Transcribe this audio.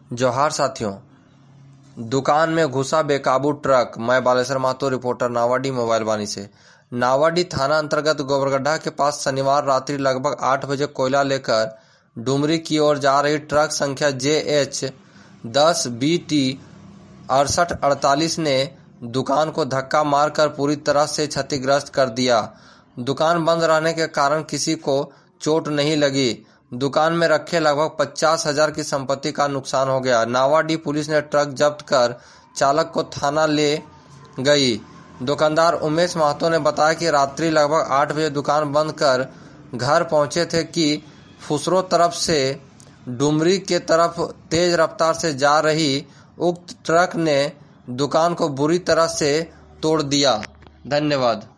जोहार साथियों, दुकान में घुसा बेकाबू ट्रक। मैं बालेश्वर महतो, रिपोर्टर नावाडीह मोबाइल वाणी से। नावाडीह थाना अंतर्गत गोबरगड्ढा के पास शनिवार रात्रि लगभग 8 बजे कोयला लेकर डुमरी की ओर जा रही ट्रक संख्या JH-10BT 6848 ने दुकान को धक्का मारकर पूरी तरह से क्षतिग्रस्त कर दिया। दुकान बंद रहने के कारण किसी को चोट नहीं लगी। दुकान में रखे लगभग 50,000 की संपत्ति का नुकसान हो गया। नावाडीह पुलिस ने ट्रक जब्त कर चालक को थाना ले गई। दुकानदार उमेश महतो ने बताया कि रात्रि लगभग 8 बजे दुकान बंद कर घर पहुंचे थे कि फुसरो तरफ से डुमरी के तरफ तेज रफ्तार से जा रही उक्त ट्रक ने दुकान को बुरी तरह से तोड़ दिया। धन्यवाद।